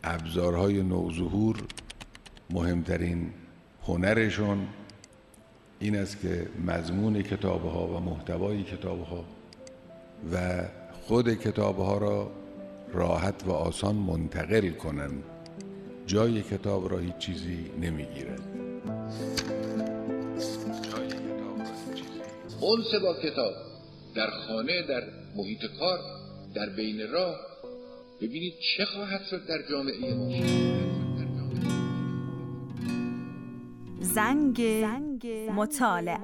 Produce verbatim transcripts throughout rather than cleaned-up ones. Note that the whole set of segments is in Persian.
ابزارهای نوظهور مهمترین هنرشون این است که مضمون کتاب‌ها و محتوای کتاب‌ها و خود کتاب‌ها را راحت و آسان منتقل کنند. جای کتاب را هیچ چیزی نمیگیرد. جای کتاب را هیچ چیزی. انس با کتاب در خانه، در محیط کار، در بین راه، ببینید چه خواهد شد در جامعه ما. زنگ مطالعه.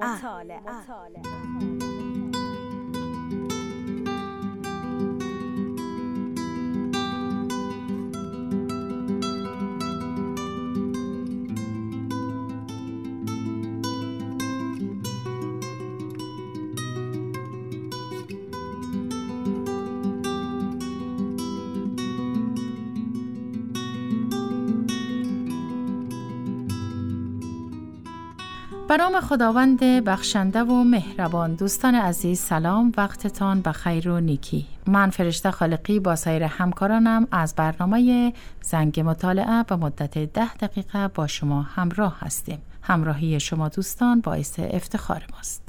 به نام خداوند بخشنده و مهربان. دوستان عزیز سلام، وقتتان بخیر و نیکی. من فرشته خالقی با سایر همکارانم از برنامه زنگ مطالعه به مدت ده دقیقه با شما همراه هستیم. همراهی شما دوستان باعث افتخار ماست.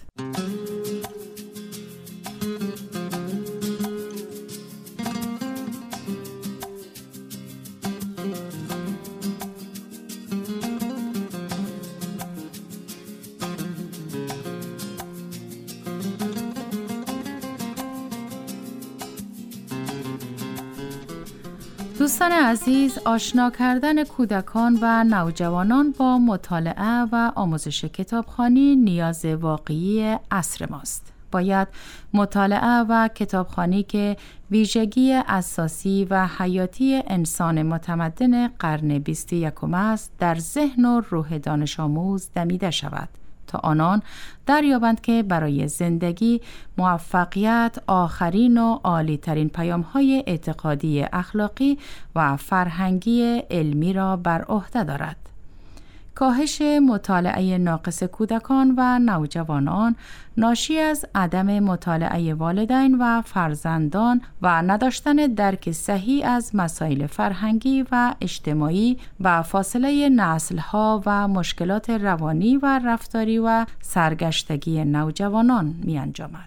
دوستان عزیز، آشنا کردن کودکان و نوجوانان با مطالعه و آموزش کتابخوانی نیاز واقعی عصر ماست. باید مطالعه و کتابخوانی که ویژگی اساسی و حیاتی انسان متمدن قرن بیست و یکم است در ذهن و روح دانش آموز دمیده شود تا آنان دریابند که برای زندگی موفقیت آخرین و عالی ترین پیام‌های اعتقادی، اخلاقی و فرهنگی علمی را بر عهده دارد. کاهش مطالعه ناقص کودکان و نوجوانان ناشی از عدم مطالعه والدین و فرزندان و نداشتن درک صحیح از مسائل فرهنگی و اجتماعی و فاصله نسل‌ها و مشکلات روانی و رفتاری و سرگشتگی نوجوانان می‌انجامد.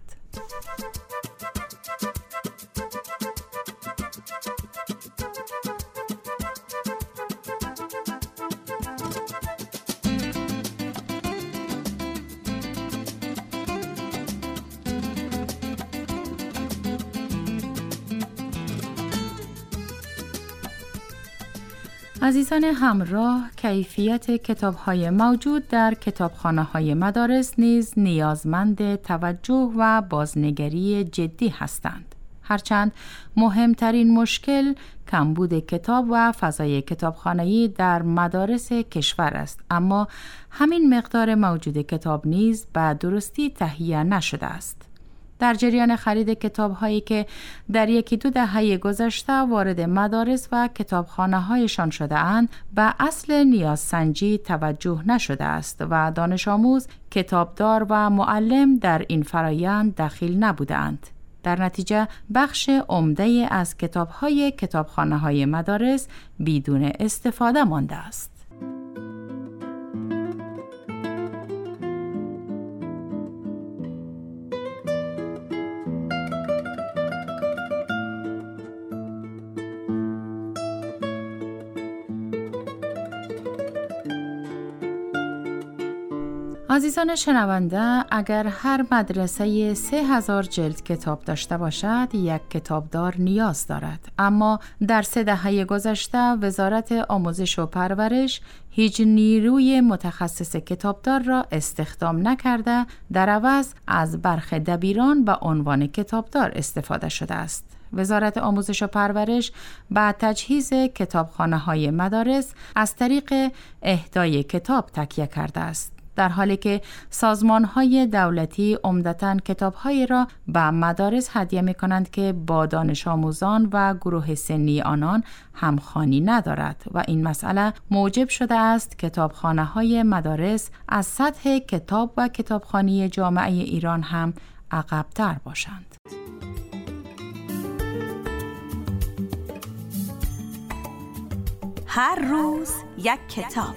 عزیزان همراه، کیفیت کتاب‌های موجود در کتابخانه‌های مدارس نیز نیازمند توجه و بازنگری جدی هستند. هرچند مهمترین مشکل کمبود کتاب و فضای کتابخانه‌ای در مدارس کشور است، اما همین مقدار موجود کتاب نیز به درستی تهیه نشده است. در جریان خرید کتاب‌هایی که در یکی دو دهه گذشته وارد مدارس و کتابخانه‌هایشان شده اند، به اصل نیازسنجی توجه نشده است و دانش آموز، کتابدار و معلم در این فرایند دخیل نبودند. در نتیجه بخش عمده از کتاب‌های کتابخانه‌های مدارس بدون استفاده مانده است. عزیزان شنونده، اگر هر مدرسه سه هزار جلد کتاب داشته باشد، یک کتابدار نیاز دارد. اما در سه دهه گذشته وزارت آموزش و پرورش هیچ نیروی متخصص کتابدار را استخدام نکرده، در عوض از برخ دبیران به عنوان کتابدار استفاده شده است. وزارت آموزش و پرورش با تجهیز کتابخانه‌های مدارس از طریق اهدای کتاب تکیه کرده است، در حالی که سازمان‌های دولتی عمدتاً کتاب‌هایی را به مدارس هدیه می‌کنند که با دانش آموزان و گروه سنی آنان همخوانی ندارد و این مسئله موجب شده است کتابخانه‌های مدارس از سطح کتاب و کتابخوانی جامعه ایران هم عقب‌تر باشند. هر روز یک کتاب.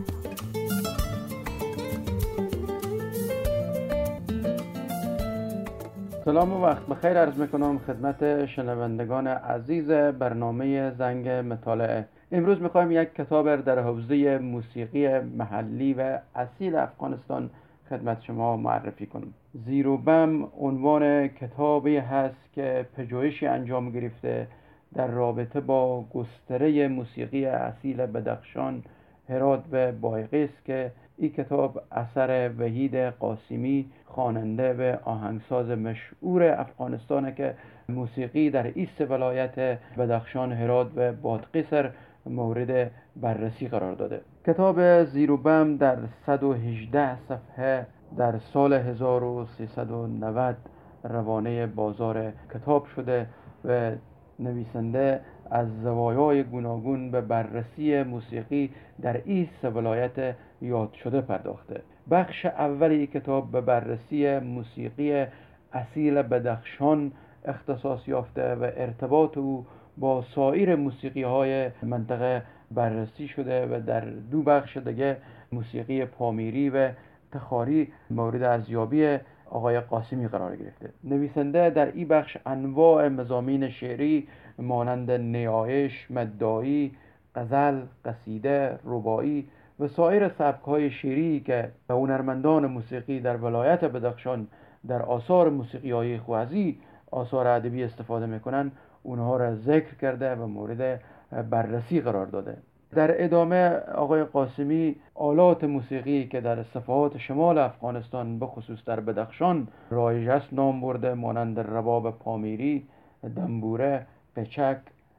سلام و وقت بخیر عرض میکنم خدمت شنوندگان عزیز برنامه زنگ مطالعه. امروز میخوایم یک کتاب در حوزه موسیقی محلی و اصیل افغانستان خدمت شما معرفی کنم. زیروبم عنوان کتابی هست که پژوهشی انجام گرفته در رابطه با گستره موسیقی اصیل بدخشان، هرات و بایقیس که این کتاب اثر وحید قاسمی، خواننده و آهنگساز مشهور افغانستانه که موسیقی در این سه ولایت بدخشان، هرات و بادغیس مورد بررسی قرار داده. کتاب زیروبم در صد و هجده صفحه در سال هزار و سیصد و نود روانه بازار کتاب شده و نویسنده از زوایای گوناگون به بررسی موسیقی در این سه ولایت یاد شده پرداخته. بخش اولی کتاب به بررسی موسیقی اصیل بدخشان اختصاص یافته و ارتباط او با سایر موسیقی های منطقه بررسی شده و در دو بخش دیگه موسیقی پامیری و تخاری مورد ارزیابی آقای قاسمی قرار گرفته. نویسنده در این بخش انواع مضامین شعری مانند نیایش، مداحی، غزل، قصیده، رباعی و سایر سبک‌های شعری که هنرمندان موسیقی در ولایت بدخشان در آثار موسیقی‌های خوازی آثار ادبی استفاده میکنن اونها را ذکر کرده و مورد بررسی قرار داده. در ادامه آقای قاسمی آلات موسیقی که در صفحات شمال افغانستان به خصوص در بدخشان رایج است نام برده، مانند رباب پامیری، دنبوره، قچک،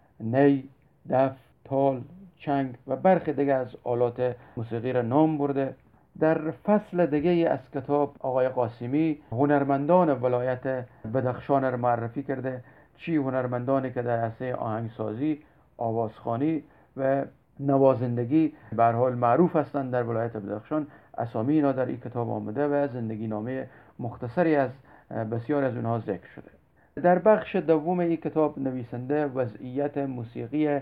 نی، دف، تال، چنگ و برخی دیگر از آلات موسیقی را نام برده. در فصل دیگه از کتاب آقای قاسمی هنرمندان ولایت بدخشان را معرفی کرده، چی هنرمندانی که در عرصه آهنگسازی، آوازخوانی و نوازندگی به هر حال معروف هستند در ولایت بدخشان. اسامی اینا در این کتاب آمده و زندگی نامه مختصری از بسیار از اونها ذکر شده. در بخش دوم این کتاب نویسنده وضعیت موسیقی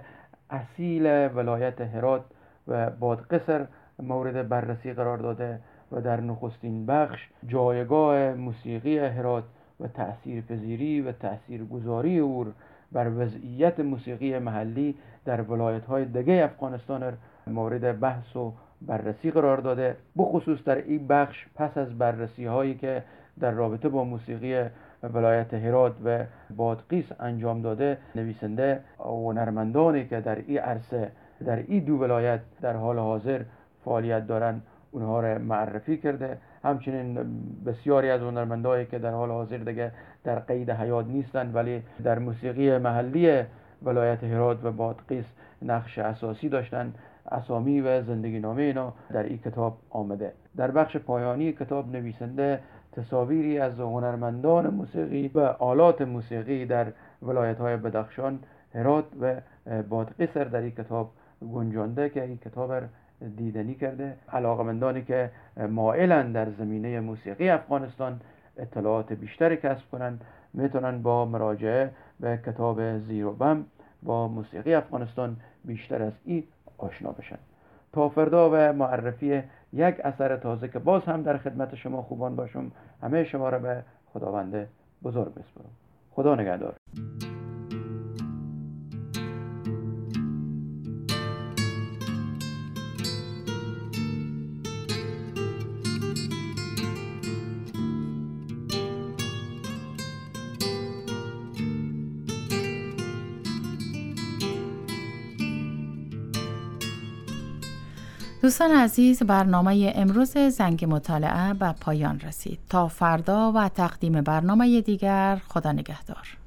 اصیل ولایت هرات و بادغیس مورد بررسی قرار داده و در نخستین بخش جایگاه موسیقی هرات و تأثیرپذیری و تأثیرگذاری او بر وضعیت موسیقی محلی در ولایت‌های دیگه افغانستان مورد بحث و بررسی قرار داده. بخصوص در این بخش پس از بررسی هایی که در رابطه با موسیقی ولایت هرات و بادغیس انجام داده، نویسنده هنرمندانی که در این عرصه در این دو ولایت در حال حاضر فعالیت دارن اونها را معرفی کرده. همچنین بسیاری از هنرمندانی که در حال حاضر دیگه در قید حیات نیستند ولی در موسیقی محلی ولایت هرات و بادغیس نقش اساسی داشتند، اسامی و زندگی نامه اینا در این کتاب آمده. در بخش پایانی کتاب نویسنده تصاویری از هنرمندان موسیقی و آلات موسیقی در ولایت‌های بدخشان، هرات و بادغیس در این کتاب گنجانده که این کتاب دیدنی کرده. علاقمندانی که مائلن در زمینه موسیقی افغانستان اطلاعات بیشتری کسب کنن میتونن با مراجعه به کتاب زیروبم با موسیقی افغانستان بیشتر از این آشنا بشن. تا فردا و معرفی یک اثر تازه که باز هم در خدمت شما خوبان باشم، همه شما را به خداوند بزرگ بسپارم. خدا نگهدار. دوستان عزیز، برنامه امروز زنگ مطالعه به پایان رسید. تا فردا و تقدیم برنامه دیگر، خدا نگهدار.